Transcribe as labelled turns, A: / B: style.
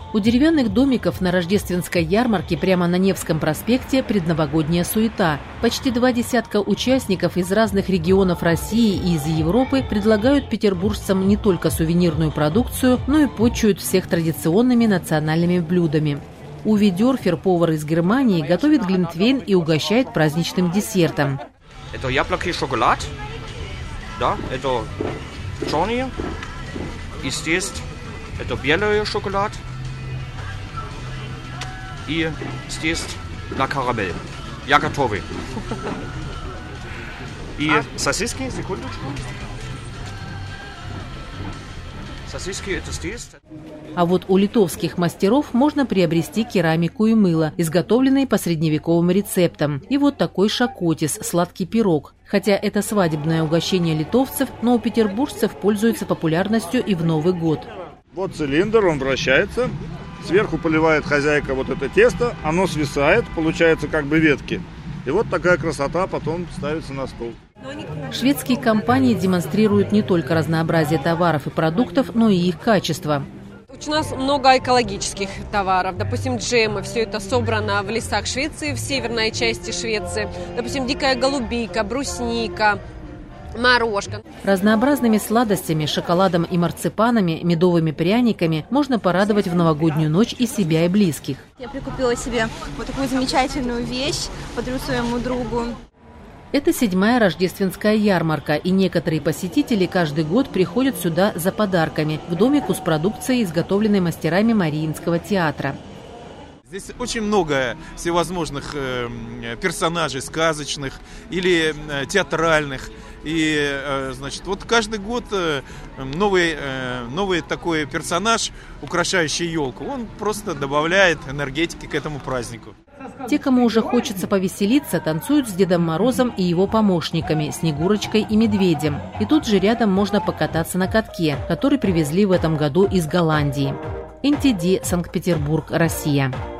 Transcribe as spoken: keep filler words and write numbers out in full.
A: У деревянных домиков на рождественской ярмарке прямо на Невском проспекте предновогодняя суета. Почти два десятка участников из разных регионов России и из Европы предлагают петербуржцам не только сувенирную продукцию, но и почуют всех традиционными национальными блюдами. Уви Дёрфер, повар из Германии, готовит глинтвейн и угощает праздничным десертом.
B: Это яблоки шоколад, да, это черный, и здесь это белый шоколад. И здесь на карамель. Я готовый. И сосиски, секундочку. Сосиски это здесь.
A: А вот у литовских мастеров можно приобрести керамику и мыло, изготовленные по средневековым рецептам. И вот такой шакотис – сладкий пирог. Хотя это свадебное угощение литовцев, но у петербуржцев пользуется популярностью и в Новый год.
C: Вот цилиндр, он вращается. Сверху поливает хозяйка вот это тесто, оно свисает, получается как бы ветки. И вот такая красота потом ставится на стол.
A: Шведские компании демонстрируют не только разнообразие товаров и продуктов, но и их качество.
D: У нас много экологических товаров. Допустим, джемы. Все это собрано в лесах Швеции, в северной части Швеции. Допустим, дикая голубика, брусника, морожка.
A: Разнообразными сладостями, шоколадом и марципанами, медовыми пряниками можно порадовать в новогоднюю ночь и себя, и близких.
E: Я прикупила себе вот такую замечательную вещь, подарю своему другу.
A: Это седьмая рождественская ярмарка, и некоторые посетители каждый год приходят сюда за подарками в домику с продукцией, изготовленной мастерами Мариинского театра.
F: Здесь очень много всевозможных э, персонажей сказочных или э, театральных. И, э, значит, вот каждый год э, новый, э, новый такой персонаж, украшающий елку, он просто добавляет энергетики к этому празднику.
A: Те, кому уже хочется повеселиться, танцуют с Дедом Морозом и его помощниками, Снегурочкой и Медведем. И тут же рядом можно покататься на катке, который привезли в этом году из Голландии. эн ти ди, Санкт-Петербург, Россия.